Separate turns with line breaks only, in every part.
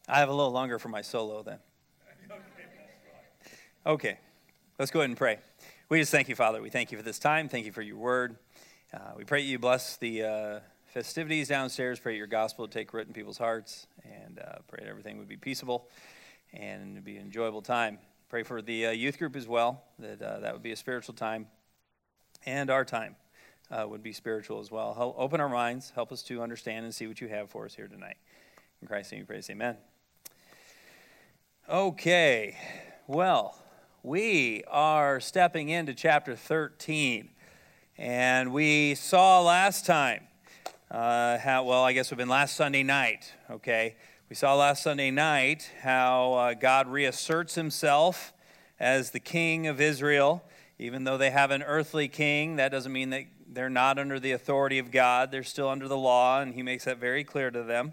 I have a little longer for my solo then. Okay, let's go ahead and pray. We just thank you, Father. We thank you for this time. Thank you for your word. We pray you bless the festivities downstairs. Pray your gospel would take root in people's hearts. And pray that everything would be peaceable and it'd be an enjoyable time. Pray for the youth group as well, that would be a spiritual time. And our time would be spiritual as well. Help open our minds. Help us to understand and see what you have for us here tonight. In Christ's name we praise, amen. Okay, well, we are stepping into chapter 13. And we saw last time, I guess it would have been last Sunday night, okay? We saw last Sunday night how God reasserts himself as the king of Israel. Even though they have an earthly king, that doesn't mean that they're not under the authority of God. They're still under the law, and he makes that very clear to them.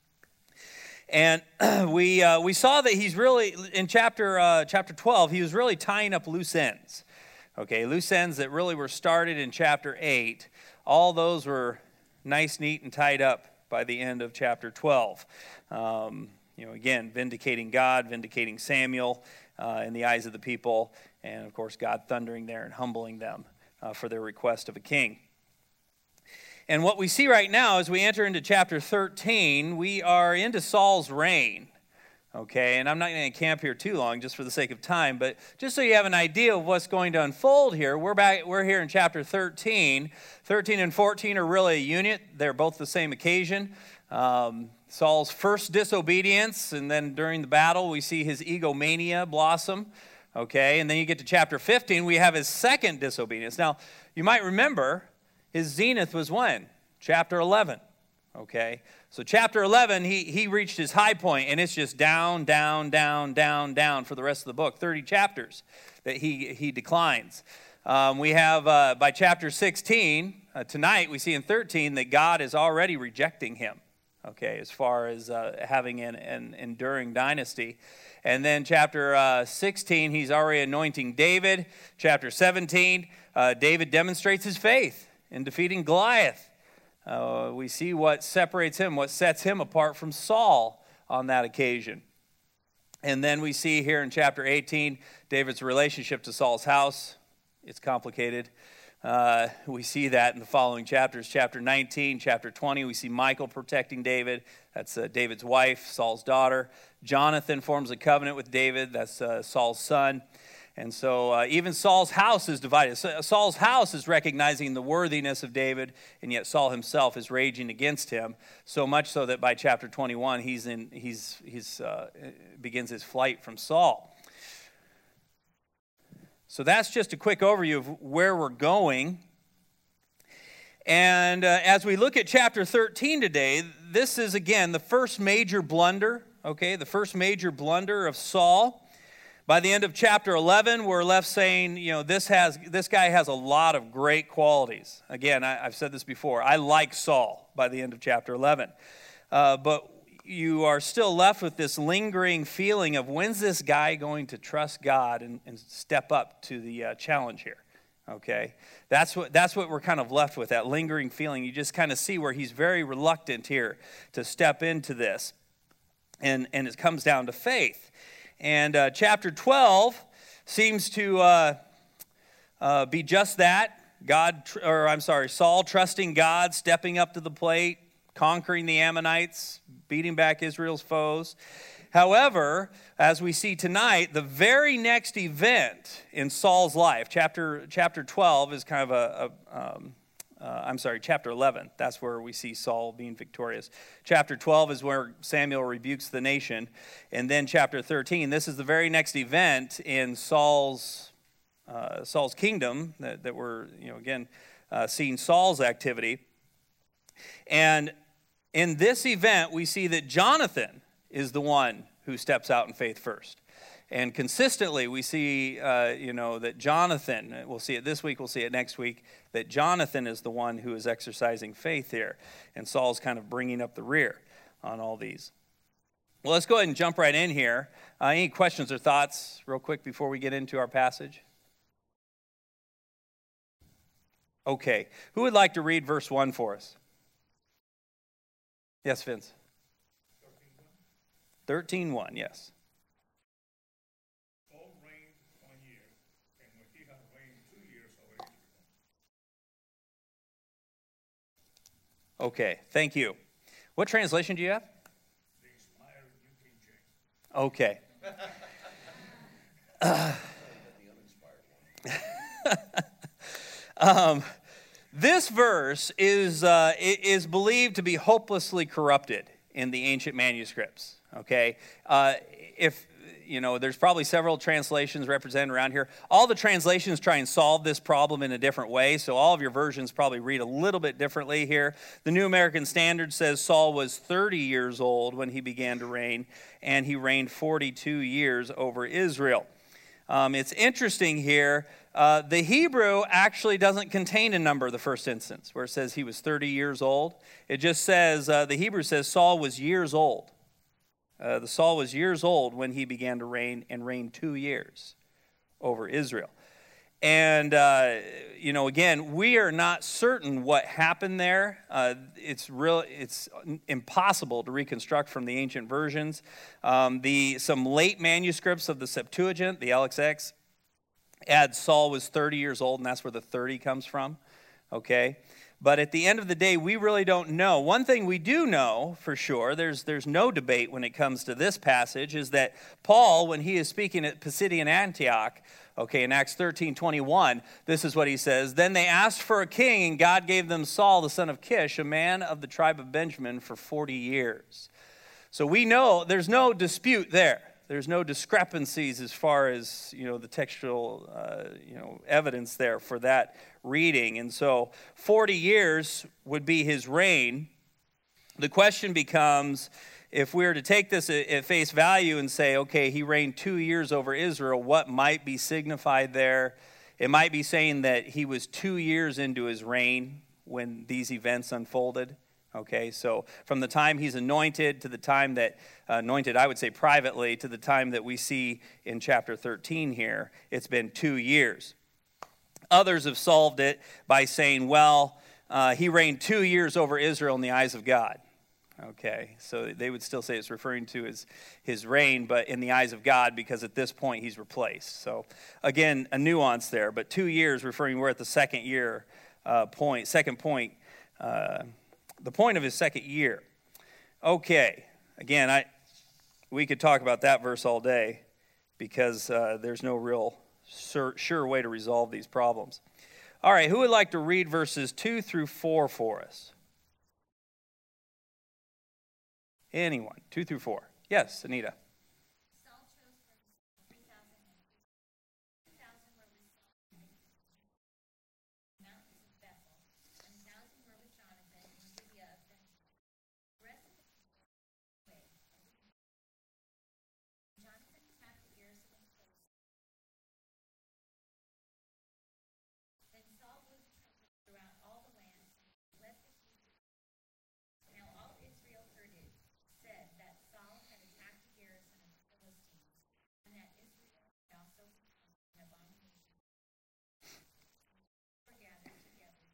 And we saw that he's really, in chapter 12, he was really tying up loose ends. Okay, loose ends that really were started in chapter 8. All those were nice, neat, and tied up by the end of chapter 12. Again, vindicating God, vindicating Samuel in the eyes of the people, and of course God thundering there and humbling them for their request of a king. And what we see right now as we enter into chapter 13, we are into Saul's reign. Okay, and I'm not going to camp here too long just for the sake of time, but just so you have an idea of what's going to unfold here, we're here in chapter 13. 13 and 14 are really a unit. They're both the same occasion. Saul's first disobedience, and then during the battle, we see his egomania blossom. Okay, and then you get to chapter 15, we have his second disobedience. Now, you might remember his zenith was when? Chapter 11. Okay, so chapter 11, he reached his high point, and it's just down, down, down, down, down for the rest of the book. 30 chapters that he declines. We have, by chapter 16, tonight we see in 13 that God is already rejecting him, okay, as far as having an enduring dynasty. And then chapter 16, he's already anointing David. Chapter 17, David demonstrates his faith in defeating Goliath. We see what separates him, what sets him apart from Saul on that occasion. And then we see here in chapter 18, David's relationship to Saul's house. It's complicated. We see that in the following chapters. Chapter 19, chapter 20, we see Michal protecting David. That's David's wife, Saul's daughter. Jonathan forms a covenant with David. That's Saul's son. And so even Saul's house is divided. Saul's house is recognizing the worthiness of David, and yet Saul himself is raging against him, so much so that by chapter 21, he begins his flight from Saul. So that's just a quick overview of where we're going. And as we look at chapter 13 today, this is, again, the first major blunder, okay, the first major blunder of Saul. By the end of chapter 11, we're left saying, this guy has a lot of great qualities. Again, I've said this before. I like Saul by the end of chapter 11. But you are still left with this lingering feeling of when's this guy going to trust God and step up to the challenge here? Okay, that's what we're kind of left with, that lingering feeling. You just kind of see where he's very reluctant here to step into this. And it comes down to faith. And chapter 12 seems to be just that. Saul trusting God, stepping up to the plate, conquering the Ammonites, beating back Israel's foes. However, as we see tonight, the very next event in Saul's life, chapter 12 is kind of chapter 11. That's where we see Saul being victorious. Chapter 12 is where Samuel rebukes the nation. And then chapter 13, this is the very next event in Saul's kingdom that we're, seeing Saul's activity. And in this event, we see that Jonathan is the one who steps out in faith first. And consistently, we see, that Jonathan, we'll see it this week, we'll see it next week, that Jonathan is the one who is exercising faith here. And Saul's kind of bringing up the rear on all these. Well, let's go ahead and jump right in here. Any questions or thoughts real quick before we get into our passage? Okay. Who would like to read verse 1 for us? Yes, Vince. 13:1, yes.
Saul reigned 1 year, and when he had reigned 2 years over Israel.
Okay, thank you. What translation do you have?
The inspired New King James.
Okay. This verse is believed to be hopelessly corrupted in the ancient manuscripts. Okay, if you know, there's probably several translations represented around here. All the translations try and solve this problem in a different way, so all of your versions probably read a little bit differently here. The New American Standard says Saul was 30 years old when he began to reign, and he reigned 42 years over Israel. It's interesting here, the Hebrew actually doesn't contain a number the first instance, where it says he was 30 years old. It just says, the Hebrew says Saul was years old. Saul was years old when he began to reign, and reigned 2 years over Israel. And, again, we are not certain what happened there. It's impossible to reconstruct from the ancient versions. Some late manuscripts of the Septuagint, the LXX, add Saul was 30 years old, and that's where the 30 comes from. Okay? But at the end of the day, we really don't know. One thing we do know for sure, there's no debate when it comes to this passage, is that Paul, when he is speaking at Pisidian Antioch, okay, in Acts 13:21, this is what he says. Then they asked for a king, and God gave them Saul, the son of Kish, a man of the tribe of Benjamin, for 40 years. So we know there's no dispute there. There's no discrepancies as far as, the textual, evidence there for that reading. And so 40 years would be his reign. The question becomes, if we were to take this at face value and say, okay, he reigned 2 years over Israel, what might be signified there? It might be saying that he was 2 years into his reign when these events unfolded. Okay, so from the time he's anointed to the time that, anointed I would say privately, to the time that we see in chapter 13 here, it's been 2 years. Others have solved it by saying, he reigned 2 years over Israel in the eyes of God. Okay, so they would still say it's referring to his reign, but in the eyes of God, because at this point he's replaced. So again, a nuance there, but 2 years referring, we're at the second point, the point of his second year. Okay, again, we could talk about that verse all day, because there's no real sure way to resolve these problems. All right, who would like to read verses 2 through 4 for us? Anyone? 2 through 4. Yes, Anita.
Saul chose for himself 3,000 men. 2,000 were with Saul in the mountains of Bethel, and 1,000 were with Jonathan in Gibeah of Benjamin. The rest of the people went away. Jonathan attacked the garrison of the Philistines. Then Saul blew the trumpet throughout all the land, and led the Hebrews. Now all Israel heard it, said that Saul had attacked the garrison of the Philistines, and that Israel had also become an abomination. Were gathered together.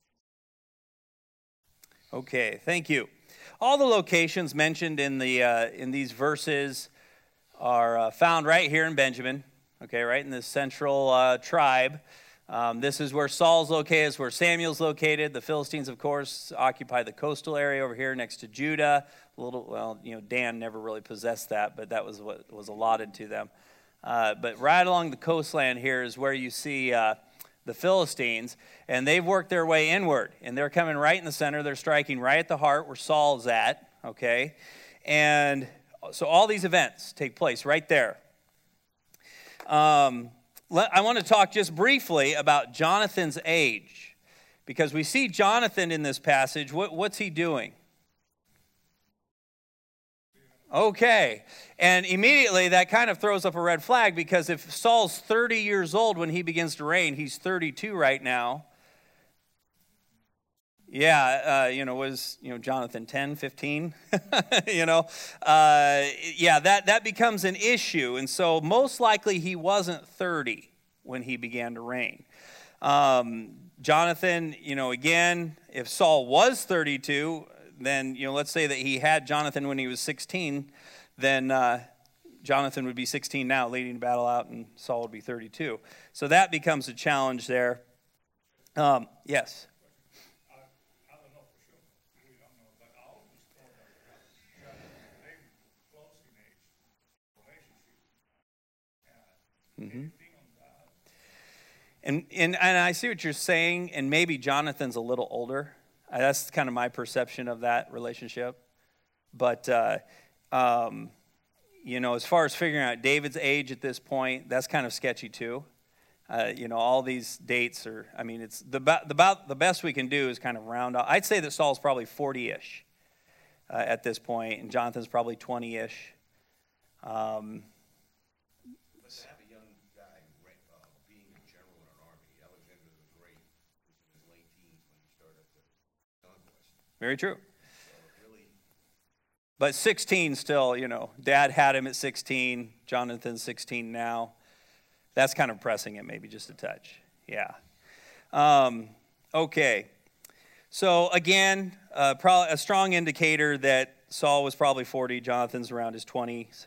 Okay, thank you. All the locations mentioned in these verses are found right here in Benjamin. Okay, right in this central tribe. This is where Saul's located, it's where Samuel's located. The Philistines, of course, occupy the coastal area over here next to Judah. Dan never really possessed that, but that was what was allotted to them. But right along the coastland here is where you see the Philistines, and they've worked their way inward, and they're coming right in the center. They're striking right at the heart where Saul's at, okay? And so all these events take place right there. I want to talk just briefly about Jonathan's age, because we see Jonathan in this passage. What's he doing? Okay, and immediately that kind of throws up a red flag, because if Saul's 30 years old when he begins to reign, he's 32 right now. Yeah, was Jonathan 10, 15? That becomes an issue. And so most likely he wasn't 30 when he began to reign. Jonathan, again, if Saul was 32, then, let's say that he had Jonathan when he was 16, then Jonathan would be 16 now, leading the battle out, and Saul would be 32. So that becomes a challenge there. Yes?
I don't know for sure. We don't know. But I always thought that they were close in age relationship. Anything on that?
And I see what you're saying, and maybe Jonathan's a little older. That's kind of my perception of that relationship. But, as far as figuring out David's age at this point, that's kind of sketchy too. All these dates are, it's the best we can do is kind of round out. I'd say that Saul's probably 40-ish at this point, and Jonathan's probably 20-ish.
But to have a young guy being a general in an army, Alexander the Great was in his late teens when he started the conquest.
Very true.
So really,
But 16 still, Dad had him at 16. Jonathan's 16 now. That's kind of pressing it maybe just a touch. Yeah. Okay. So again, probably a strong indicator that Saul was probably 40. Jonathan's around his 20s.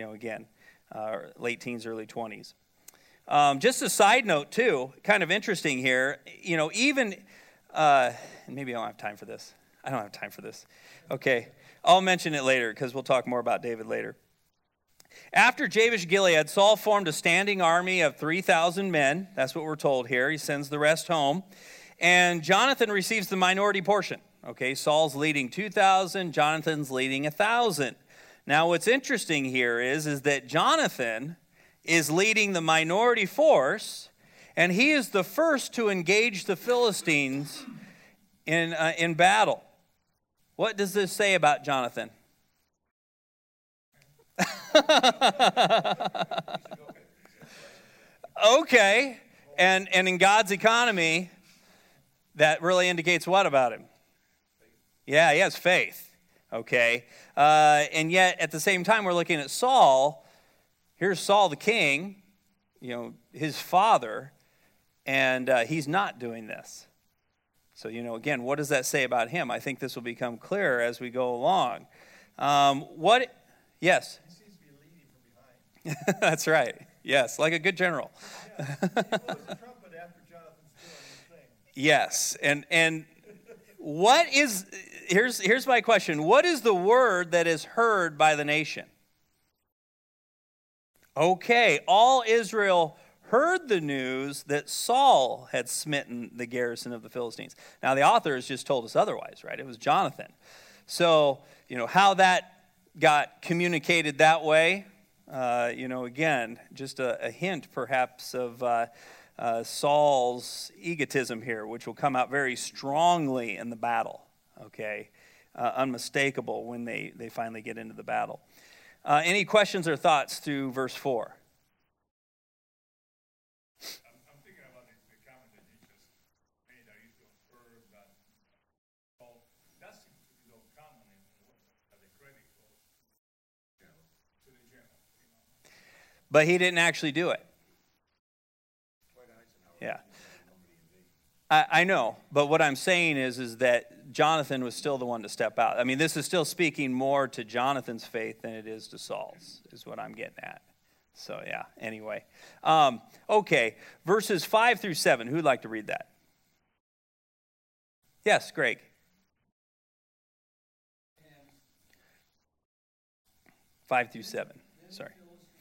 Late teens, early 20s. Just a side note too, kind of interesting here. Even maybe I don't have time for this. I don't have time for this. Okay. I'll mention it later because we'll talk more about David later. After Jabesh Gilead, Saul formed a standing army of 3,000 men. That's what we're told here. He sends the rest home. And Jonathan receives the minority portion. Okay, Saul's leading 2,000, Jonathan's leading 1,000. Now what's interesting here is that Jonathan is leading the minority force, and he is the first to engage the Philistines in battle. What does this say about Jonathan? Okay, and in God's economy, that really indicates what about him? Yeah, he has faith. Okay, and yet at the same time, we're looking at Saul. Here's Saul the king, his father, and he's not doing this. So, again, what does that say about him? I think this will become clearer as we go along. Yes?
He seems to be leading from behind.
That's right. Yes, like a good general.
Yeah. He blows the trumpet after Jonathan's doing his thing.
Yes, and what is, here's my question. What is the word that is heard by the nation? Okay, all Israel heard the news that Saul had smitten the garrison of the Philistines. Now, the author has just told us otherwise, right? It was Jonathan. So, how that got communicated that way, again, just a hint perhaps of Saul's egotism here, which will come out very strongly in the battle, okay? Unmistakable when they finally get into the battle. Any questions or thoughts through verse 4?
I'm thinking about the comment that you just made. I used to infer that that seems to be so common in the way that the credit goes to the general.
But he didn't actually do it. Yeah. I know, but what I'm saying is that Jonathan was still the one to step out. This is still speaking more to Jonathan's faith than it is to Saul's, is what I'm getting at. So, yeah, anyway. Okay, verses 5 through 7. Who'd like to read that? Yes, Greg. 5 through 7. Sorry.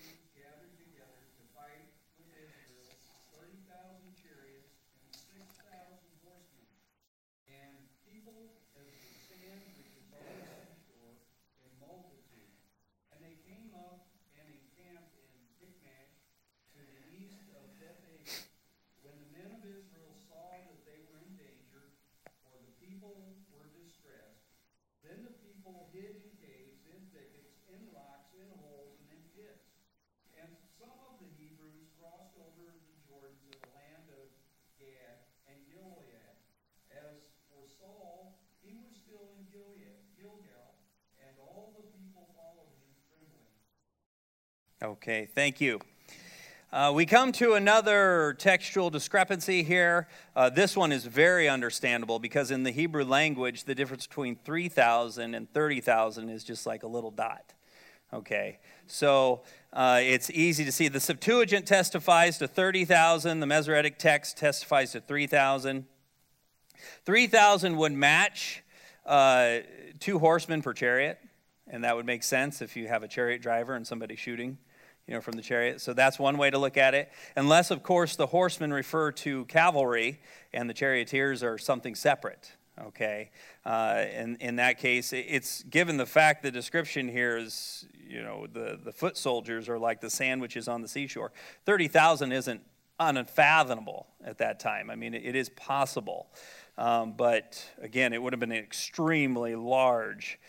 Then the people hid in caves, in thickets, in rocks, in holes, and in pits. And some of the Hebrews crossed over the Jordan to the land of Gad and Gilead. As for Saul, he was still in Gilgal, and all the people followed him trembling.
Okay, thank you. We come to another textual discrepancy here. This one is very understandable because in the Hebrew language, the difference between 3,000 and 30,000 is just like a little dot. Okay, so it's easy to see. The Septuagint testifies to 30,000. The Masoretic text testifies to 3,000. 3,000 would match 2 horsemen per chariot, and that would make sense if you have a chariot driver and somebody shooting, from the chariot. So that's one way to look at it. Unless, of course, the horsemen refer to cavalry and the charioteers are something separate. Okay, in that case, it's given the fact the description here is, the foot soldiers are like the sandwiches on the seashore. 30,000 isn't unfathomable at that time. I mean, it is possible. But again, it would have been an extremely large,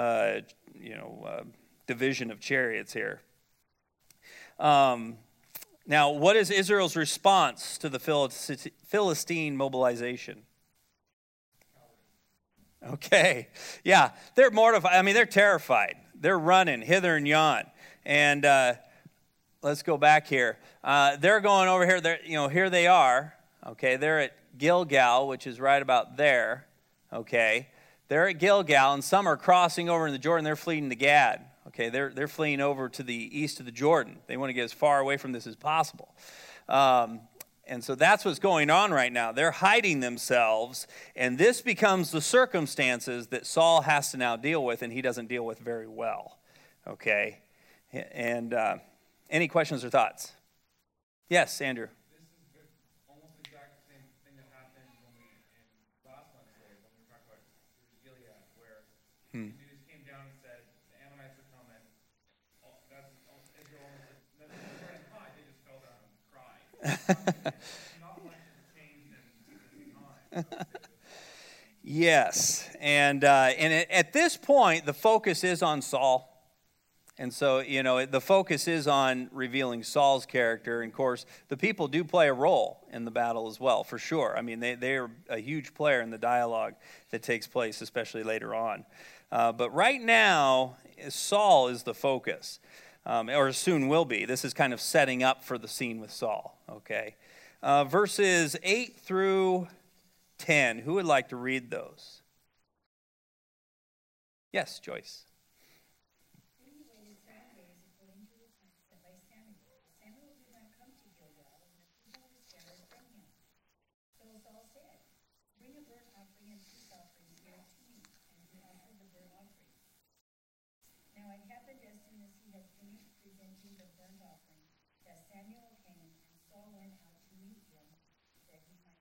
division of chariots here. Now, what is Israel's response to the Philistine mobilization? Okay, yeah, they're mortified. I mean, they're terrified. They're running hither and yon. And let's go back here. They're going over here. Here they are. Okay, they're at Gilgal, which is right about there. Okay, they're at Gilgal, and some are crossing over in the Jordan. They're fleeing to Gad. Okay, they're fleeing over to the east of the Jordan. They want to get as far away from this as possible. And so that's what's going on right now. They're hiding themselves, and this becomes the circumstances that Saul has to now deal with, and he doesn't deal with very well. Okay, and any questions or thoughts? Yes, Andrew.
This is almost the exact same thing that happened when we in last month's day when we were talking about Gilead, where the news came down and said the Ammonites are coming. Israel almost they just fell down and cried. Not much has changed in time.
Yes, and at this point, the focus is on Saul. And so, the focus is on revealing Saul's character. And, of course, the people do play a role in the battle as well, for sure. I mean, they are a huge player in the dialogue that takes place, especially later on. But right now, Saul is the focus, or soon will be. This is kind of setting up for the scene with Saul, okay? Verses 8 through 10. Who would like to read those? Yes, Joyce.
Now it happened as soon as he had finished presenting the burnt offering, that Samuel came, and Saul went out to meet him, that he might.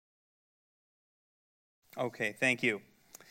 Okay, thank you.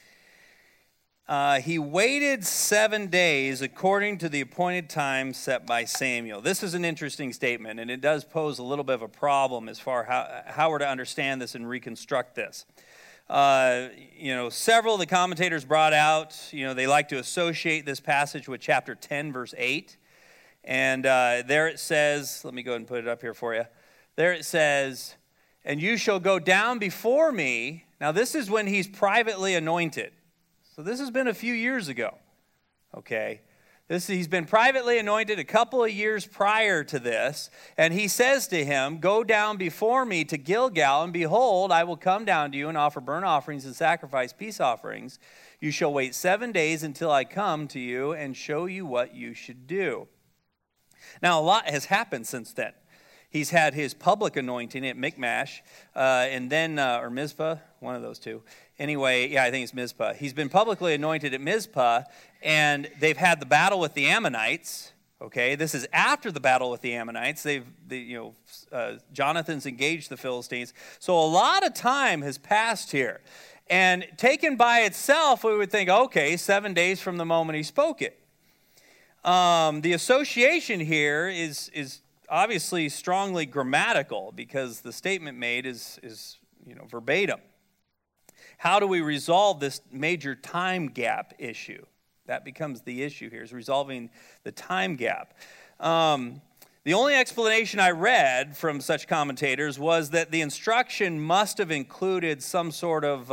He waited 7 days according to the appointed time set by Samuel. This is an interesting statement, and it does pose a little bit of a problem as far how we're to understand this and reconstruct this. Several of the commentators brought out, they like to associate this passage with chapter 10, verse 8. And there it says, let me go ahead and put it up here for you. There it says, and you shall go down before me. Now, this is when he's privately anointed. So this has been a few years ago, okay? He's been privately anointed a couple of years prior to this, and he says to him, go down before me to Gilgal, and behold, I will come down to you and offer burnt offerings and sacrifice peace offerings. You shall wait 7 days until I come to you and show you what you should do. Now, a lot has happened since then. He's had his public anointing at Michmash, and then, or Mizpah, one of those two. Anyway, yeah, I think it's Mizpah. He's been publicly anointed at Mizpah, and they've had the battle with the Ammonites. Okay, this is after the battle with the Ammonites. Jonathan's engaged the Philistines. So a lot of time has passed here. And taken by itself, we would think, okay, 7 days from the moment he spoke it. The association here is obviously strongly grammatical because the statement made is verbatim. How do we resolve this major time gap issue? That becomes the issue here, is resolving the time gap. The only explanation I read from such commentators was that the instruction must have included some sort of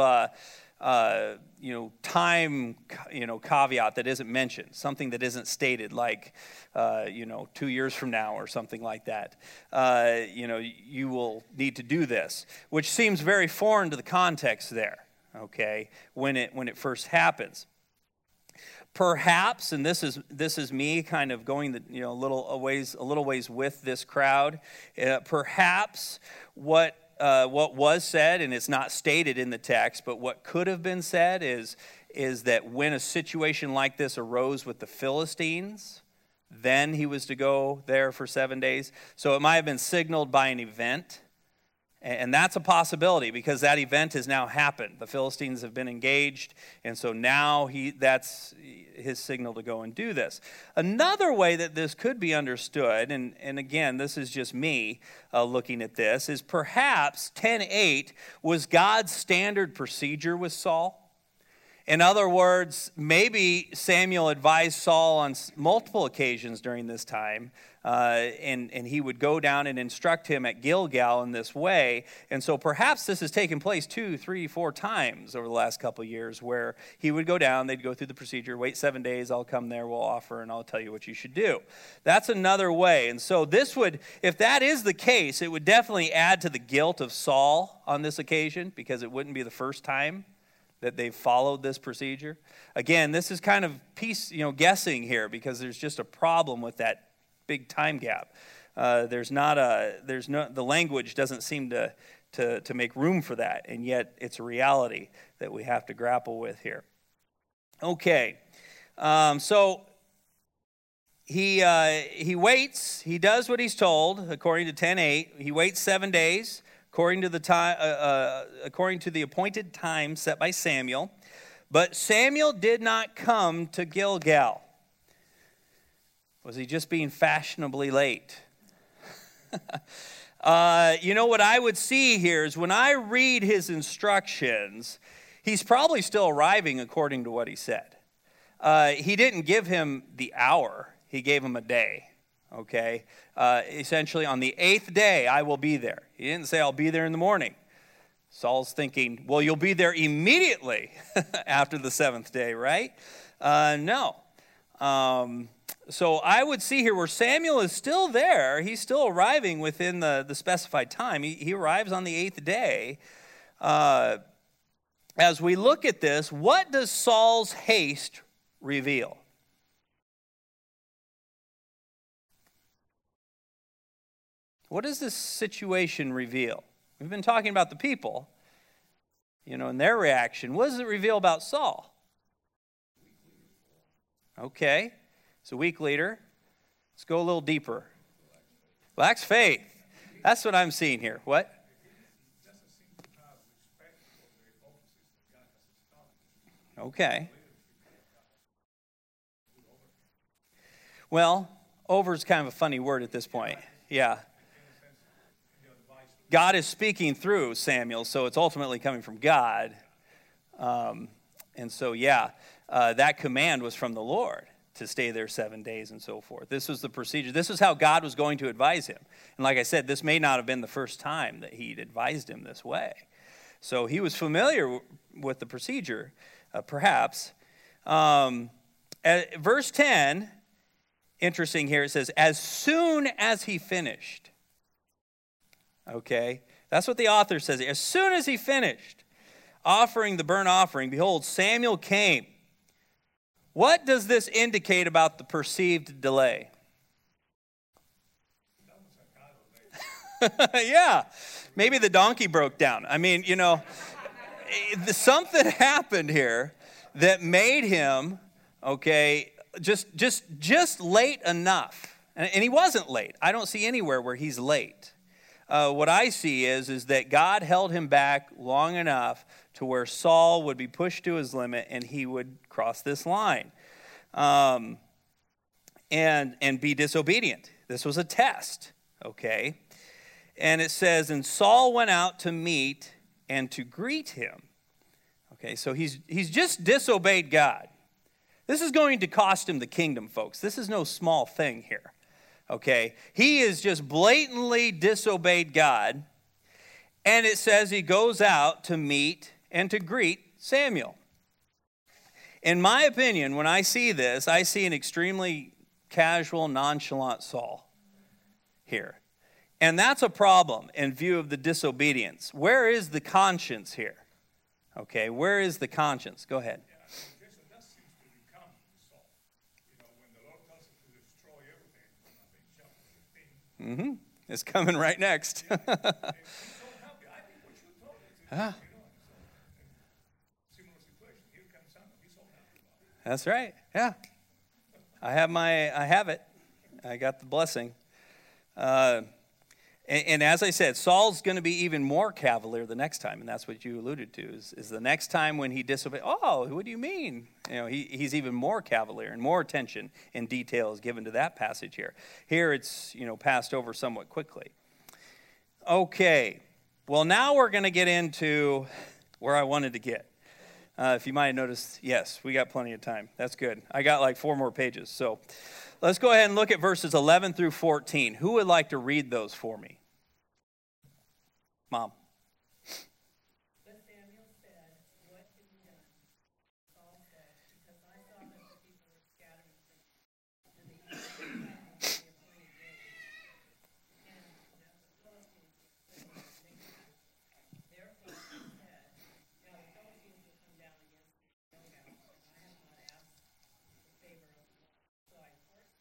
time caveat that isn't mentioned, something that isn't stated, like 2 years from now or something like that. You will need to do this, which seems very foreign to the context there. Okay, when it first happens. Perhaps, and this is me kind of going a little ways with this crowd. Perhaps what was said, and it's not stated in the text, but what could have been said is that when a situation like this arose with the Philistines, then he was to go there for 7 days. So it might have been signaled by an event. And that's a possibility, because that event has now happened. The Philistines have been engaged, and so now that's his signal to go and do this. Another way that this could be understood, and again, this is just me looking at this, is perhaps 10:8 was God's standard procedure with Saul. In other words, maybe Samuel advised Saul on multiple occasions during this time, and he would go down and instruct him at Gilgal in this way. And so perhaps this has taken place 2, 3, 4 times over the last couple of years, where he would go down, they'd go through the procedure, wait 7 days, I'll come there, we'll offer, and I'll tell you what you should do. That's another way. And so this would, if that is the case, it would definitely add to the guilt of Saul on this occasion, because it wouldn't be the first time that they've followed this procedure. Again, this is kind of guessing here, because there's just a problem with that big time gap. The language doesn't seem to make room for that, and yet it's a reality that we have to grapple with here. Okay, so he waits. He does what he's told according to 10:8. He waits 7 days. According to the appointed time set by Samuel. But Samuel did not come to Gilgal. Was he just being fashionably late? What I would see here is, when I read his instructions, he's probably still arriving according to what he said. He didn't give him the hour. He gave him a day. Okay, essentially on the 8th day, I will be there. He didn't say, I'll be there in the morning. Saul's thinking, well, you'll be there immediately after the 7th day, right? No. So I would see here where Samuel is still there. He's still arriving within the specified time. He arrives on the 8th day. As we look at this, what does Saul's haste reveal? What does this situation reveal? We've been talking about the people, and their reaction. What does it reveal about Saul? Okay, it's a weak leader. Let's go a little deeper. Lacks faith. That's what I'm seeing here. What? Okay. Well, over is kind of a funny word at this point. Yeah. God is speaking through Samuel, so it's ultimately coming from God. And so, that command was from the Lord to stay there 7 days and so forth. This was the procedure. This is how God was going to advise him. And like I said, this may not have been the first time that he'd advised him this way. So he was familiar with the procedure, perhaps. Verse 10, interesting here, it says, as soon as he finished. Okay, that's what the author says. As soon as he finished offering the burnt offering, behold, Samuel came. What does this indicate about the perceived delay? Yeah, maybe the donkey broke down. I mean, something happened here that made him, just late enough. And he wasn't late. I don't see anywhere where he's late. What I see is that God held him back long enough to where Saul would be pushed to his limit and he would cross this line and be disobedient. This was a test, okay? And it says, and Saul went out to meet and to greet him. Okay, so he's just disobeyed God. This is going to cost him the kingdom, folks. This is no small thing here. Okay, he is just blatantly disobeyed God, and it says he goes out to meet and to greet Samuel. In my opinion, when I see this, I see an extremely casual, nonchalant Saul here. And that's a problem in view of the disobedience. Where is the conscience here? Okay, where is the conscience? Go ahead.
That seems to be common with
It's coming right next.
He's so happy. I think what you told me to,
Ah.
similar situation. Here comes Samuel. He's so happy about it.
That's right. Yeah. I have it. I got the blessing. And as I said, Saul's going to be even more cavalier the next time, and that's what you alluded to, is the next time when he disobeys. Oh, what do you mean? He's even more cavalier, and more attention and detail is given to that passage here. Here it's, passed over somewhat quickly. Okay, well, now we're going to get into where I wanted to get. If you might have noticed, yes, we got plenty of time. That's good. I got like 4 more pages, so let's go ahead and look at verses 11 through 14. Who would like to read those for me? Mom.
But Samuel said, "What have you done?" Saul said, "Because I saw that the people were scattering from and the Hebrews were fighting on the appointed days, and that the Philistines were sitting at Michmash. Therefore he said, now the Philistines will come down against me in Gilgal, and I have not asked the favor of the Lord. So I forced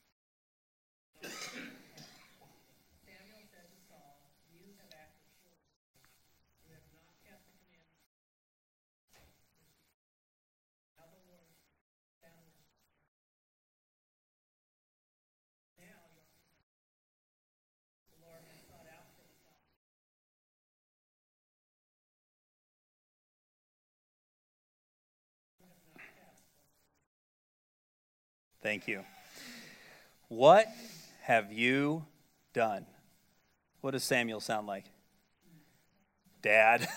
Samuel said to Saul, "You have acted foolishly. You have not kept the commandments. Now the Lord established. Now the Lord has sought out for himself."
Thank you. What have you done? What does Samuel sound like? Dad.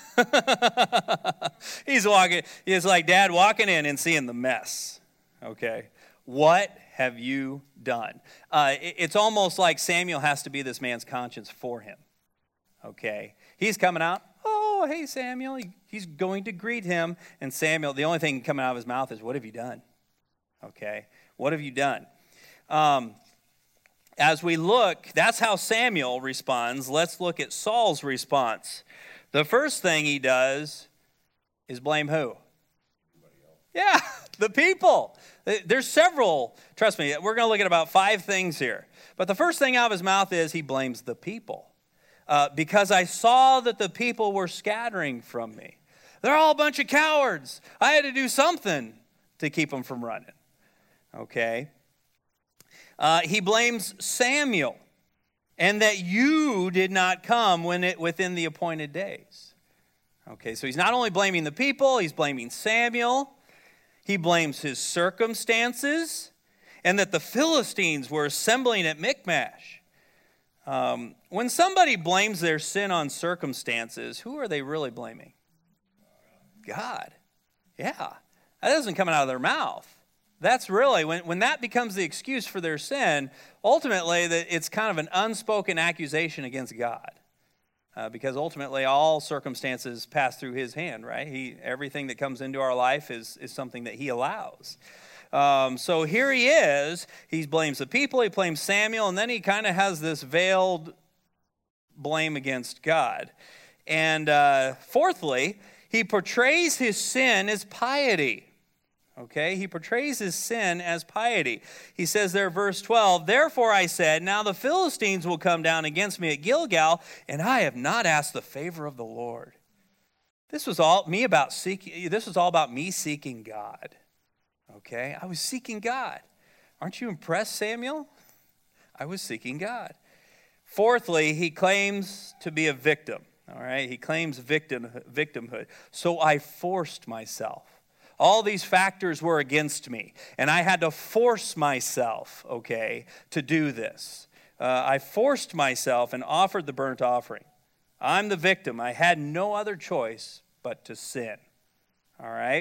He's like Dad walking in and seeing the mess. Okay. What have you done? It's almost like Samuel has to be this man's conscience for him. Okay. He's coming out. Oh, hey, Samuel. He's going to greet him. And Samuel, the only thing coming out of his mouth is, what have you done? Okay. What have you done? As we look, that's how Samuel responds. Let's look at Saul's response. The first thing he does is blame who? Yeah, the people. There's several. Trust me, we're going to look at about 5 things here. But the first thing out of his mouth is he blames the people. Because I saw that the people were scattering from me. They're all a bunch of cowards. I had to do something to keep them from running. Okay. He blames Samuel and that you did not come within the appointed days. Okay, so he's not only blaming the people, he's blaming Samuel. He blames his circumstances and that the Philistines were assembling at Michmash. When somebody blames their sin on circumstances, who are they really blaming? God. Yeah, that doesn't come out of their mouth. That's really, when that becomes the excuse for their sin, ultimately it's kind of an unspoken accusation against God. Because ultimately all circumstances pass through his hand, right? Everything that comes into our life is something that he allows. So here he is. He blames the people, he blames Samuel, and then he kind of has this veiled blame against God. And fourthly, he portrays his sin as piety. Okay, he portrays his sin as piety. He says there, verse 12, "Therefore I said, now the Philistines will come down against me at Gilgal, and I have not asked the favor of the Lord." This was all about me seeking God. Okay, I was seeking God. Aren't you impressed, Samuel? I was seeking God. Fourthly, he claims to be a victim. All right, he claims victimhood. So I forced myself. All these factors were against me, and I had to force myself, okay, to do this. I forced myself and offered the burnt offering. I'm the victim. I had no other choice but to sin. All right?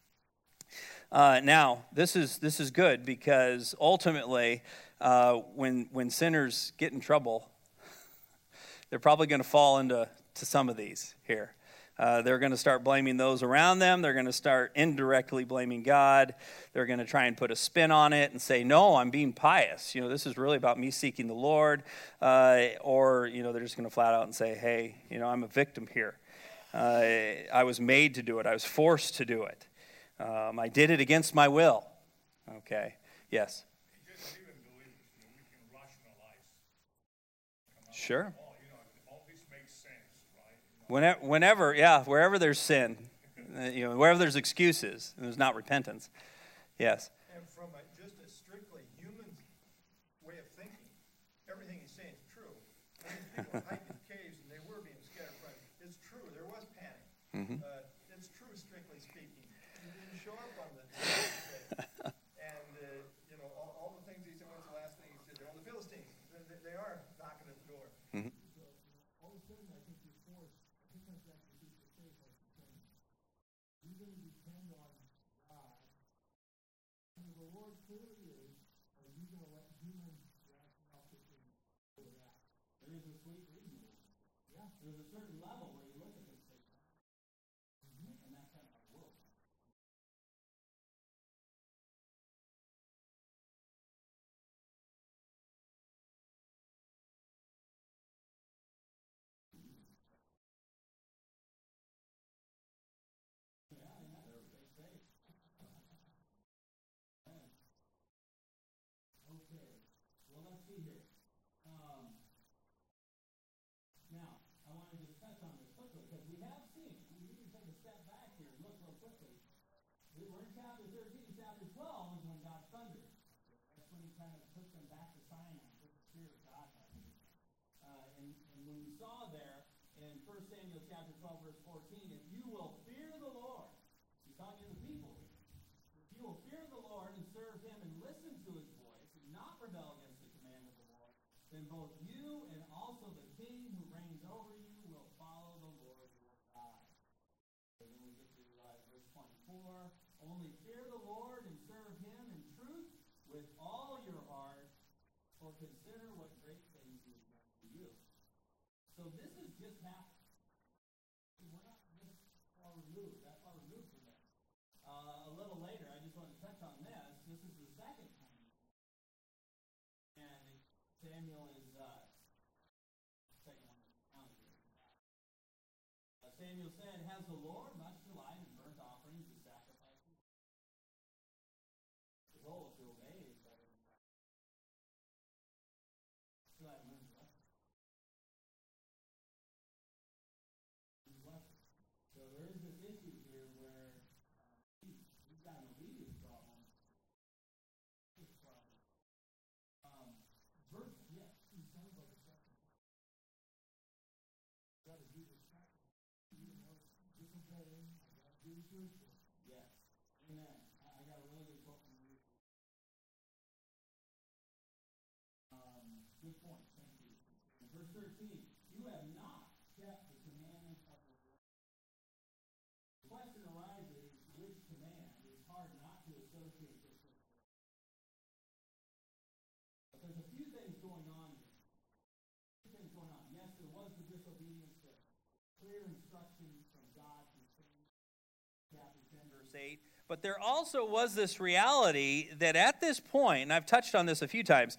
Now, this is good because ultimately, when sinners get in trouble, they're probably going to fall into some of these here. They're going to start blaming those around them. They're going to start indirectly blaming God. They're going to try and put a spin on it and say, no, I'm being pious. This is really about me seeking the Lord. Or, they're just going to flat out and say, hey, I'm a victim here. I was made to do it. I was forced to do it. I did it against my will. Okay. Yes?
He doesn't even believe we can rationalize
Sure.
All this makes sense, right?
Wherever there's sin, wherever there's excuses, there's not repentance. Yes.
And from just a strictly human way of thinking, everything he's saying is true. And these people hiding in caves and they were being scattered from. It's true. There was panic.
Mm-hmm.
It's true, strictly speaking. He didn't show up on the and all the things he said. What's the last thing he said? The Philistines. They are knocking at the door.
Mm-hmm.
All of a sudden, I think you're forced. I think that's actually what the faith like you're saying. You're going to depend on God. And the Lord clearly is, or are you going to let human rationale kick in over that? There is a sweet reason. Yeah. There's a certain level where you look at this and say, and that's kind of how it works. Okay, well, let's see here. Now, I want to just touch on this quickly, because we have seen, we need to take a step back here and look real quickly. We're in chapter 13, chapter 12 is when God thundered. That's when he kind of put them back to Sinai, put the Spirit of God back in. And when we saw there in 1 Samuel chapter 12, verse 14, if you will fear the Lord, he's talking to the people here. If you will fear the Lord and serve him and listen to his voice and not rebel against the command of the Lord, then both you and also the king who reigns over you will follow the Lord your God. And then we get to verse 24. Only fear the Lord and serve him in truth with all your heart, for consider what great things he has done for you. So this has just happened. We're not this far removed, that far removed from this. A little later, I just want to touch on this. This is the second time. And Samuel is second one that's counted here. Samuel said, has the Lord much delight in burnt offerings and sacrifices? The goal is to obey is better than sacrifice. So I learned a lesson. So there is this issue here where we've got an obedience problem. This problem. Verse, yes, he sounds like a second. I've got to do this sacrifice. Disobeying, I've got to do this ritual. Yes. Amen. I got a really good quote from you. Good point. Thank you. In verse 13, you have not kept the commandments of the Lord. The question arises, which command? It's hard not to associate this with the Lord. But there's a few things going on here. Yes, there was the disobedience, the clear instructions from God through chapter 10, verse 8.
But there also was this reality that at this point, and I've touched on this a few times,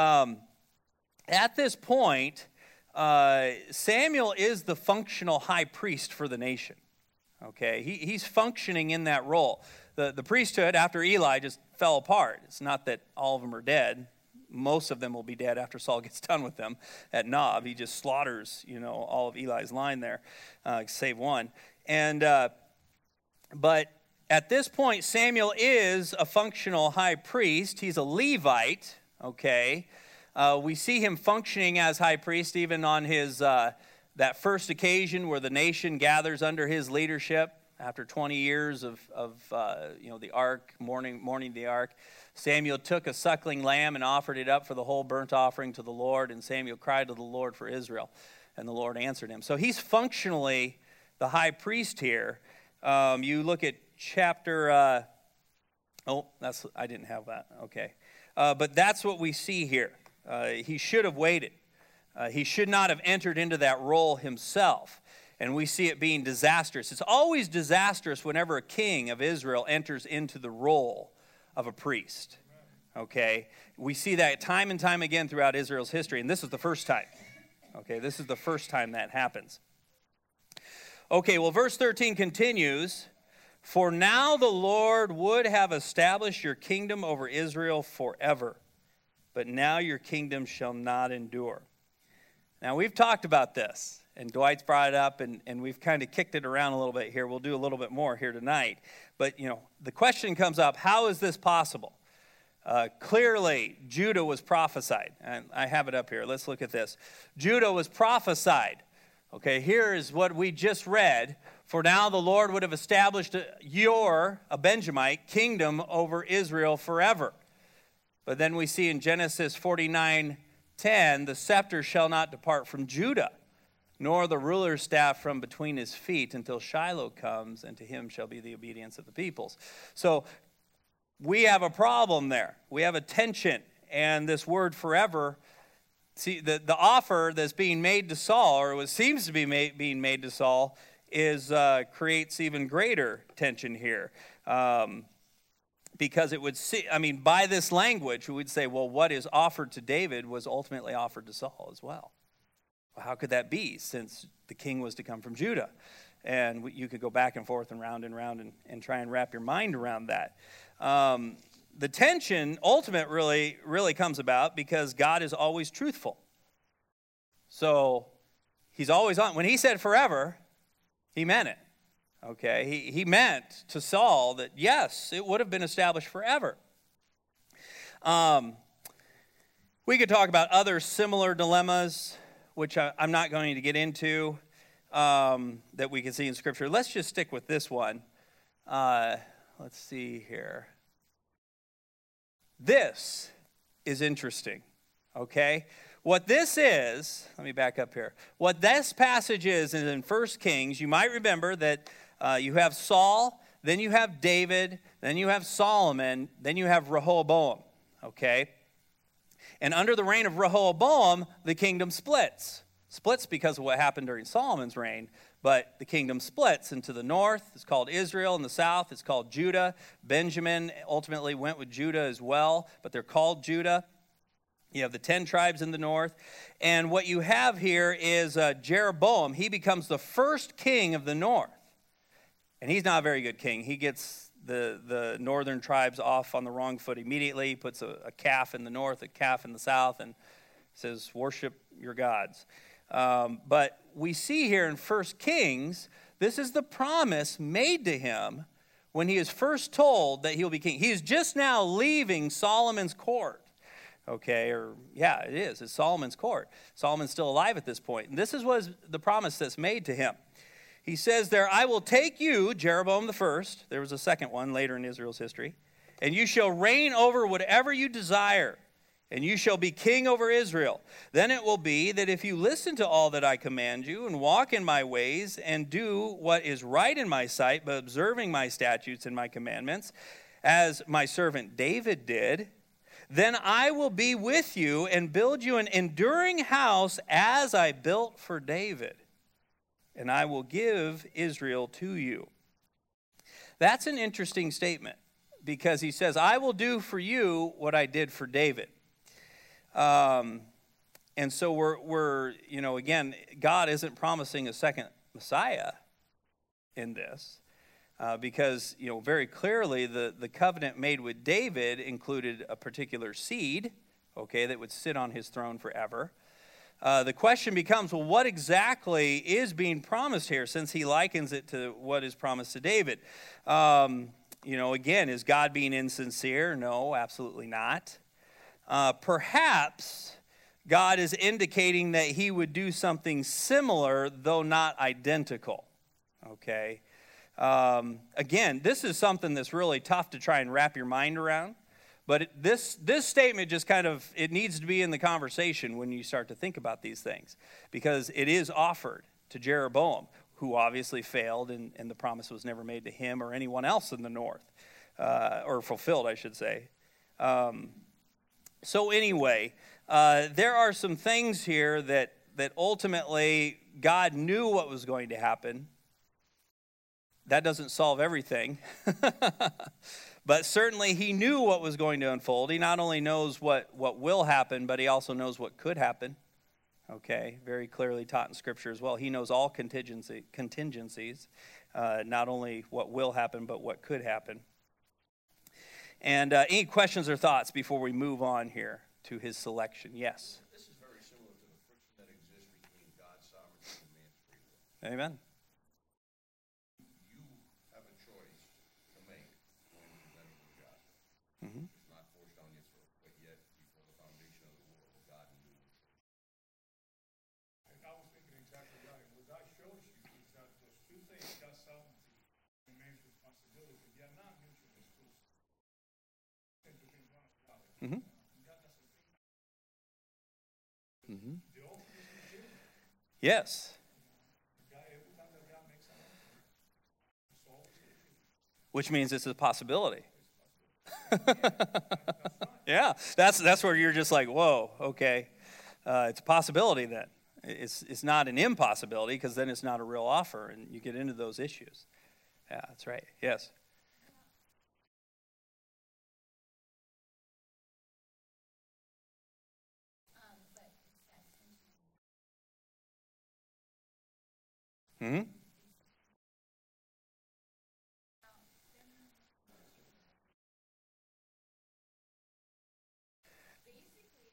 at this point, Samuel is the functional high priest for the nation. Okay, he's functioning in that role. The priesthood after Eli just fell apart. It's not that all of them are dead. Most of them will be dead after Saul gets done with them at Nob. He just slaughters, all of Eli's line there, save one. And but at this point, Samuel is a functional high priest. He's a Levite. Okay, we see him functioning as high priest even on his that first occasion where the nation gathers under his leadership after 20 years of the ark, mourning the ark. Samuel took a suckling lamb and offered it up for the whole burnt offering to the Lord, and Samuel cried to the Lord for Israel, and the Lord answered him. So he's functionally the high priest here. You look at chapter, I didn't have that, okay. But that's what we see here. He should have waited. He should not have entered into that role himself. And we see it being disastrous. It's always disastrous whenever a king of Israel enters into the role of a priest. Okay? We see that time and time again throughout Israel's history, and this is the first time. Okay, this is the first time that happens. Okay, well, verse 13 continues, for now the Lord would have established your kingdom over Israel forever, but now your kingdom shall not endure. Now, we've talked about this, and Dwight's brought it up, and we've kind of kicked it around a little bit here. We'll do a little bit more here tonight. But, the question comes up, how is this possible? Clearly, Judah was prophesied. And I have it up here. Let's look at this. Judah was prophesied. Okay, here is what we just read. For now the Lord would have established a Benjamite kingdom over Israel forever. But then we see in Genesis 49:10, the scepter shall not depart from Judah, nor the ruler's staff from between his feet until Shiloh comes, and to him shall be the obedience of the peoples. So we have a problem there. We have a tension, and this word forever, see, the offer that's being made to Saul, or what seems to be being made to Saul, creates even greater tension here. Because it would by this language, we would say, well, what is offered to David was ultimately offered to Saul as well. Well, how could that be, since the king was to come from Judah? And you could go back and forth and round and try and wrap your mind around that. The tension ultimately really comes about because God is always truthful. So he's always on. When he said forever, he meant it. Okay, he meant to Saul that, yes, it would have been established forever. We could talk about other similar dilemmas, which I'm not going to get into, that we can see in Scripture. Let's just stick with this one. Let's see here. This is interesting, okay? What this is, let me back up here. What this passage is in 1 Kings, you might remember that you have Saul, then you have David, then you have Solomon, then you have Rehoboam, okay? And under the reign of Rehoboam, the kingdom splits. Splits because of what happened during Solomon's reign, but the kingdom splits. Into the north, it's called Israel. In the south, it's called Judah. Benjamin ultimately went with Judah as well, but they're called Judah. You have the 10 tribes in the north. And what you have here is Jeroboam. He becomes the first king of the north. And he's not a very good king. He gets the northern tribes off on the wrong foot immediately. He puts a calf in the north, a calf in the south, and says, worship your gods. But we see here in 1 Kings, this is the promise made to him when he is first told that he'll be king. He is just now leaving Solomon's court. Okay, it is. It's Solomon's court. Solomon's still alive at this point. And this was the promise that's made to him. He says there, I will take you, Jeroboam the first, there was a second one later in Israel's history, and you shall reign over whatever you desire, and you shall be king over Israel. Then it will be that if you listen to all that I command you, and walk in my ways, and do what is right in my sight, but observing my statutes and my commandments, as my servant David did, then I will be with you and build you an enduring house as I built for David, and I will give Israel to you. That's an interesting statement, because he says, I will do for you what I did for David. And so we're again, God isn't promising a second Messiah in this, because, very clearly the covenant made with David included a particular seed, okay, that would sit on his throne forever. The question becomes, well, what exactly is being promised here, since he likens it to what is promised to David? Again, is God being insincere? No, absolutely not. Perhaps God is indicating that he would do something similar, though not identical. Okay? Again, this is something that's really tough to try and wrap your mind around. But this statement just it needs to be in the conversation when you start to think about these things. Because it is offered to Jeroboam, who obviously failed, and the promise was never made to him or anyone else in the north. Or fulfilled, I should say. So anyway, there are some things here that ultimately God knew what was going to happen. That doesn't solve everything. But certainly he knew what was going to unfold. He not only knows what will happen, but he also knows what could happen. Okay, very clearly taught in Scripture as well. He knows all contingencies, not only what will happen, but what could happen. And any questions or thoughts before we move on here to his selection? Yes?
This is very similar to the friction that exists
Amen.
You have a choice to make when presented with God.
Mm-hmm.
It's not forced down your throat, but yet before the foundation of the world, God knew what choice.
And I was thinking exactly right. What that shows you is that those two things, God's sovereignty and man's responsibility, they are not mutually exclusive. And between one and the other.
Mm-hmm.
And God doesn't think that.
Mm-hmm.
The offer is legitimate.
Yes.
God, every time that God makes an offer, it's always legitimate.
Which means it's a possibility. Yeah, that's where you're just like, whoa, okay. It's a possibility then. It's not an impossibility, because then it's not a real offer, and you get into those issues. Yeah, that's right. Yes.
But it's that tension.
Mm-hmm.
Basically,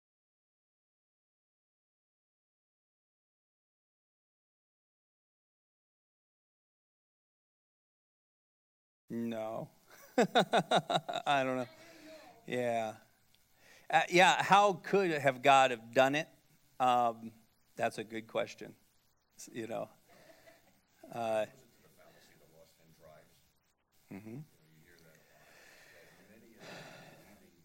No. I don't know. Yeah. Yeah, how could have God have done it? That's a good question. You know.
To the fallacy of the lost 10 tribes.
Mm-hmm.
You hear that a lot. That many of them believing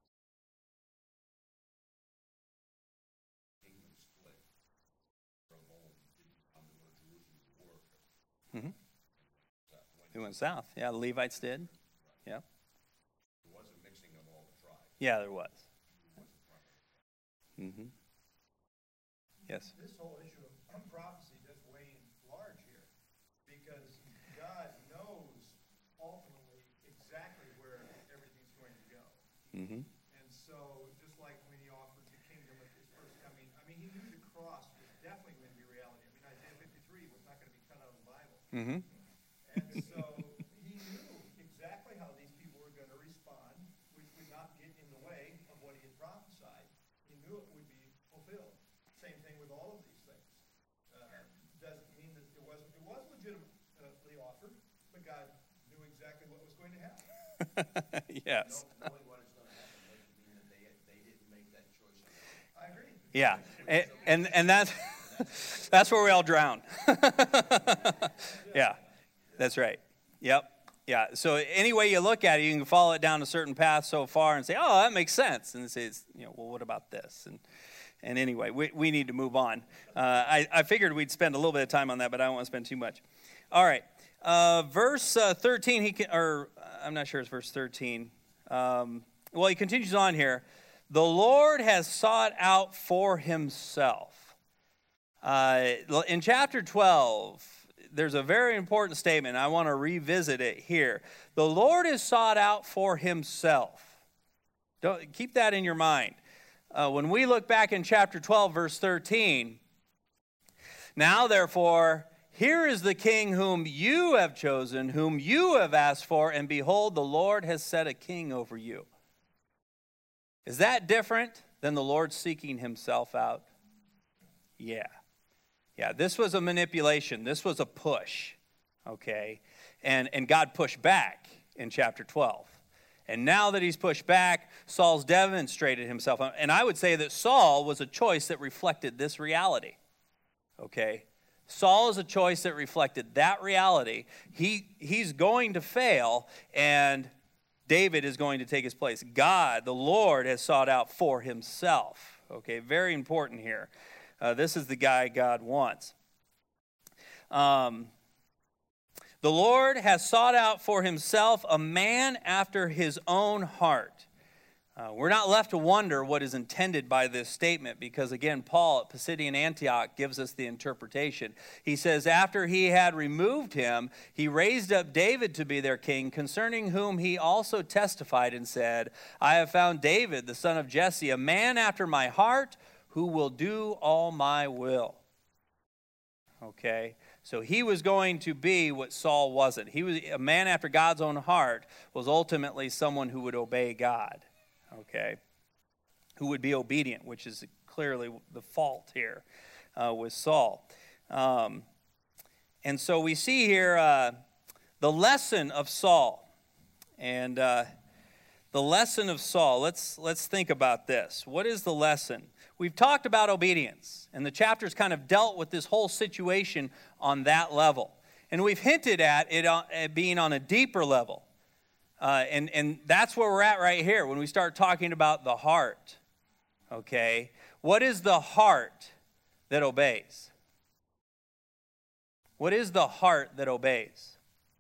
kingdom split for alone didn't come to go to Jerusalem to work.
Mm-hmm. It went south. Yeah, the Levites did. Yeah.
There was a mixing of all the tribes.
Yeah, there was. Mm-hmm. Yes.
This whole issue of prophecy does weigh in large here, because God knows ultimately exactly where everything's going to go.
Mm-hmm.
And so, just like when he offered the kingdom at his first coming, I mean, he knew the cross was definitely going to be reality. I mean, Isaiah 53 was not going to be cut out of the Bible.
Mm-hmm.
And so, he knew exactly how these people were going to respond, which would not get in the way of what he had prophesied. He knew it would be fulfilled. Same thing with all of these things. Doesn't mean that it was legitimately offered, but God knew exactly what was going to happen.
Yes.
Knowing what is going to happen doesn't mean that they didn't make that choice on their own.
I agree.
Yeah. And that's where we all drown. Yeah. That's right. Yep. Yeah. So any way you look at it, you can follow it down a certain path so far and say, "Oh, that makes sense." And say, well, what about this? And anyway, we need to move on. I figured we'd spend a little bit of time on that, but I don't want to spend too much. All right. Verse 13, I'm not sure it's verse 13. Well, he continues on here. The Lord has sought out for himself. In chapter 12, there's a very important statement. I want to revisit it here. The Lord is sought out for himself. Keep that in your mind. When we look back in chapter 12, verse 13, now therefore, here is the king whom you have chosen, whom you have asked for, and behold, the Lord has set a king over you. Is that different than the Lord seeking himself out? Yeah. Yeah, this was a manipulation. This was a push, okay? And God pushed back in chapter 12. And now that he's pushed back, Saul's demonstrated himself. And I would say that Saul was a choice that reflected this reality, okay? Saul is a choice that reflected that reality. He's going to fail, and David is going to take his place. God, the Lord, has sought out for himself. Okay, very important here. This is the guy God wants. The Lord has sought out for himself a man after his own heart. We're not left to wonder what is intended by this statement because, again, Paul at Pisidian Antioch gives us the interpretation. He says, after he had removed him, he raised up David to be their king, concerning whom he also testified and said, I have found David, the son of Jesse, a man after my heart, who will do all my will. Okay, so he was going to be what Saul wasn't. He was a man after God's own heart, was ultimately someone who would obey God. Okay, who would be obedient, which is clearly the fault here with Saul. And so we see here the lesson of Saul. And the lesson of Saul, let's think about this. What is the lesson? We've talked about obedience, and the chapter's kind of dealt with this whole situation on that level. And we've hinted at it being on a deeper level. And that's where we're at right here when we start talking about the heart. Okay? What is the heart that obeys? What is the heart that obeys?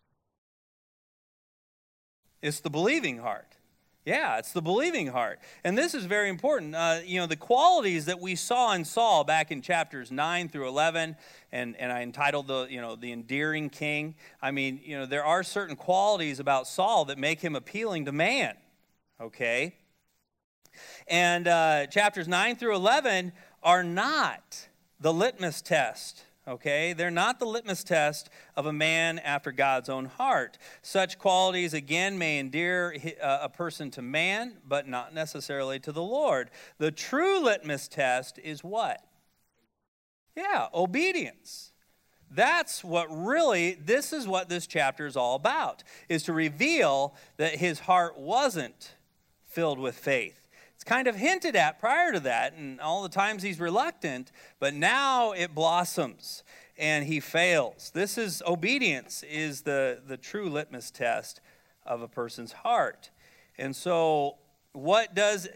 It's the believing heart. Yeah, it's the believing heart. And this is very important. The qualities that we saw in Saul back in chapters 9 through 11, and I entitled the endearing king. I mean, there are certain qualities about Saul that make him appealing to man. Okay? And chapters 9 through 11 are not the litmus test. Okay, they're not the litmus test of a man after God's own heart. Such qualities, again, may endear a person to man, but not necessarily to the Lord. The true litmus test is what? Yeah, obedience. That's what this is what this chapter is all about, is to reveal that his heart wasn't filled with faith. It's kind of hinted at prior to that, and all the times he's reluctant, but now it blossoms, and he fails. This is obedience, is the true litmus test of a person's heart. And so what does,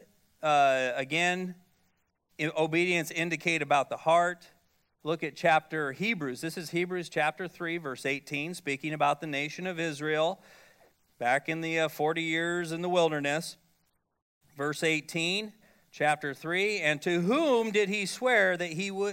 obedience indicate about the heart? Look at Hebrews. This is Hebrews chapter 3, verse 18, speaking about the nation of Israel back in the 40 years in the wilderness. Verse 18, chapter 3, and to whom did he swear that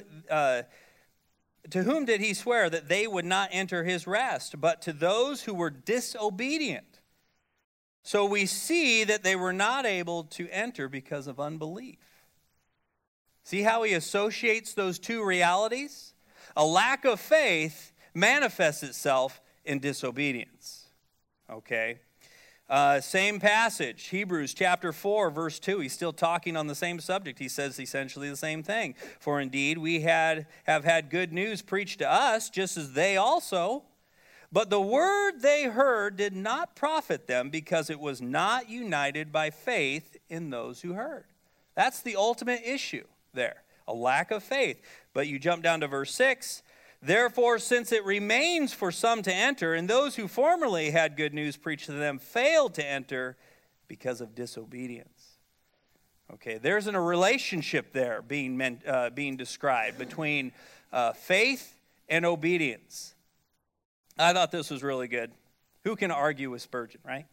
they would not enter his rest, but to those who were disobedient? So we see that they were not able to enter because of unbelief. See how he associates those two realities? A lack of faith manifests itself in disobedience. Okay? Same passage, Hebrews chapter 4, verse 2. He's still talking on the same subject. He says essentially the same thing. For indeed, we have had good news preached to us, just as they also. But the word they heard did not profit them, because it was not united by faith in those who heard. That's the ultimate issue there, a lack of faith. But you jump down to verse 6. Therefore, since it remains for some to enter, and those who formerly had good news preached to them failed to enter because of disobedience. Okay, there's a relationship there being described between faith and obedience. I thought this was really good. Who can argue with Spurgeon, right?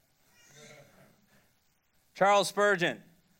Charles Spurgeon.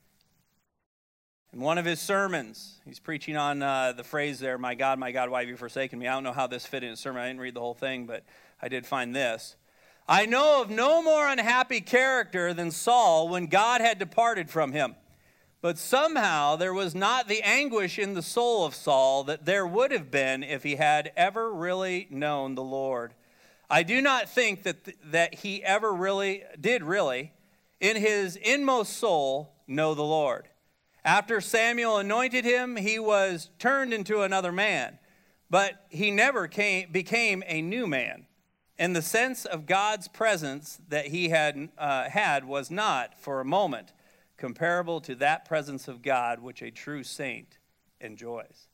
In one of his sermons, he's preaching on the phrase there, my God, why have you forsaken me? I don't know how this fit in his sermon. I didn't read the whole thing, but I did find this. I know of no more unhappy character than Saul when God had departed from him. But somehow there was not the anguish in the soul of Saul that there would have been if he had ever really known the Lord. I do not think that he ever really did in his inmost soul, know the Lord. After Samuel anointed him, he was turned into another man, but he never became a new man. And the sense of God's presence that he had was not, for a moment, comparable to that presence of God which a true saint enjoys.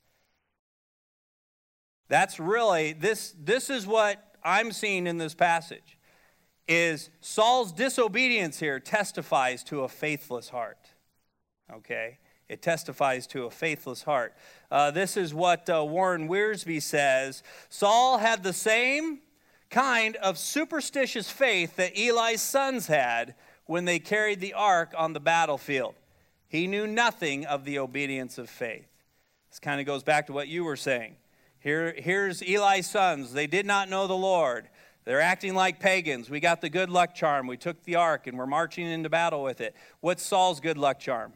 That's really, this is what I'm seeing in this passage, is Saul's disobedience here testifies to a faithless heart. Okay, it testifies to a faithless heart. This is what Warren Wiersbe says. Saul had the same kind of superstitious faith that Eli's sons had when they carried the ark on the battlefield. He knew nothing of the obedience of faith. This kind of goes back to what you were saying. Here's Eli's sons. They did not know the Lord. They're acting like pagans. We got the good luck charm. We took the ark and we're marching into battle with it. What's Saul's good luck charm?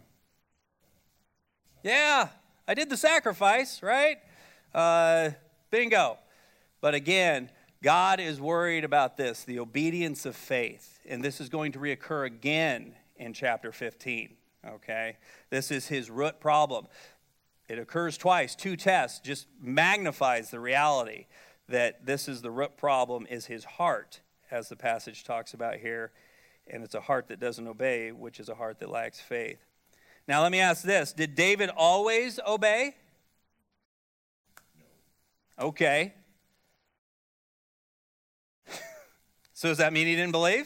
Yeah, I did the sacrifice, right? Bingo. But again, God is worried about this, the obedience of faith. And this is going to reoccur again in chapter 15, okay? This is his root problem. It occurs twice. 2 tests just magnifies the reality that this is the root problem, is his heart, as the passage talks about here. And it's a heart that doesn't obey, which is a heart that lacks faith. Now, let me ask this. Did David always obey? No. Okay. So does that mean he didn't believe?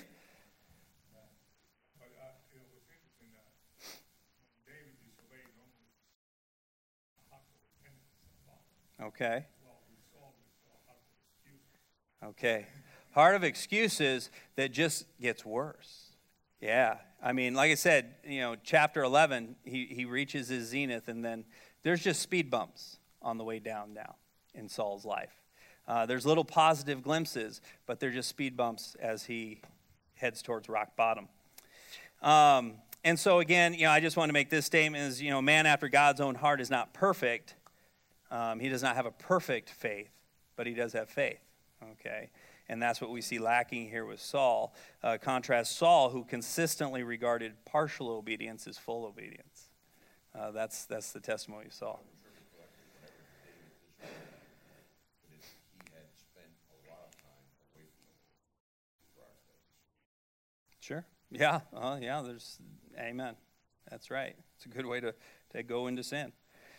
But, it was interesting that when David disobeyed, normally a heart of repentance and follow.
Okay.
Well, we saw a heart of excuse.
Okay. Heart of excuses that just gets worse. Yeah. I mean, like I said, chapter 11, he reaches his zenith, and then there's just speed bumps on the way down now in Saul's life. There's little positive glimpses, but they're just speed bumps as he heads towards rock bottom. And so again, I just want to make this statement is, man after God's own heart is not perfect. He does not have a perfect faith, but he does have faith. Okay. And that's what we see lacking here with Saul. Contrast Saul, who consistently regarded partial obedience as full obedience. That's the testimony of Saul.
He had spent a lot of time away from the Lord.
Sure. Yeah. Yeah. There's amen. That's right. It's a good way to go into sin.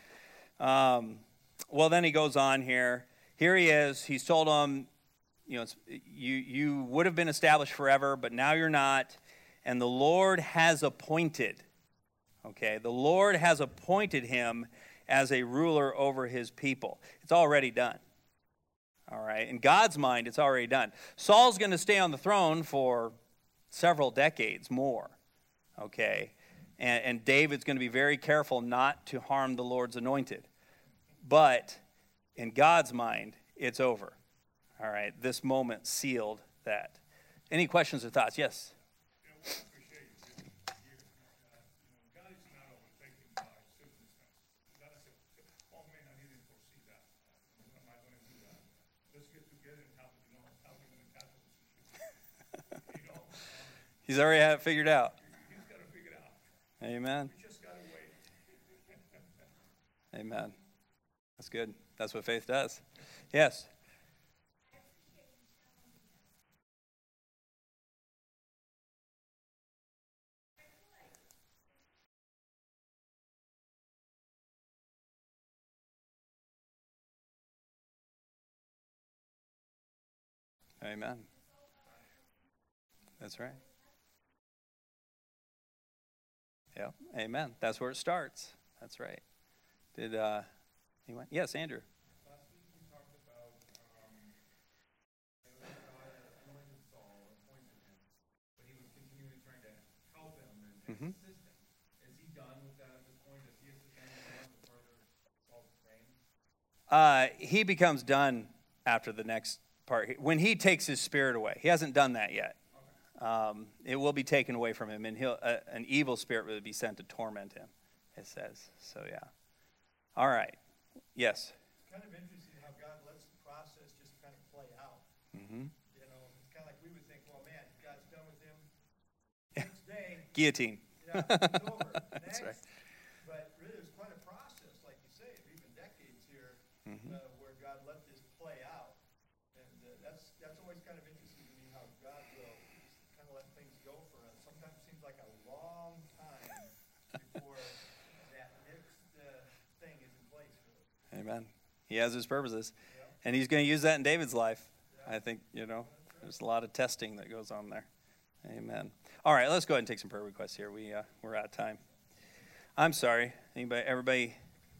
Well, then he goes on here. Here he is. He's told him, you would have been established forever, but now you're not. And the Lord has appointed. Okay. The Lord has appointed him as a ruler over his people. It's already done. All right. In God's mind, it's already done. Saul's going to stay on the throne for several decades more. Okay. And David's going to be very careful not to harm the Lord's anointed. But in God's mind, it's over. All right. This moment sealed that. Any questions or thoughts? Yes.
What I appreciate is here, God is not overtaken by circumstances. God has said, oh man, I didn't foresee that. What am I going to do that? Let's get together and how we're going to tackle this issue.
He's already had it figured out.
He's got to figure it out.
Amen.
We just got to wait.
Amen. That's good. That's what faith does. Yes. Amen. That's right. Yeah. Amen. That's where it starts. That's right. Did anyone? Yes, Andrew.
Last week we talked about God anointed Saul, appointed him, but he was continually trying to help him and assist him. Is he done with that at this point? Does he assist anyone to further Saul's reign?
He becomes done after the next part. When he takes his spirit away. He hasn't done that yet. It will be taken away from him, and an evil spirit will be sent to torment him, it says. So, yeah. All right. Yes.
It's kind of interesting how God lets the process just kind of play out.
Mm-hmm.
It's kind of like we would think, well, man, God's done with him. Next day.
Guillotine.
Yeah, it's over. Next.
That's right.
But really, there's quite a process, like you say, of even decades here, where God let this play out. And that's always kind of interesting to me how God will just kind of let things go for us. Sometimes it seems like a long time before that next thing is in place for us.
Amen. He has his purposes. And he's going to use that in David's life. I think, there's a lot of testing that goes on there. Amen. All right, let's go ahead and take some prayer requests here. We're out of time. I'm sorry. Everybody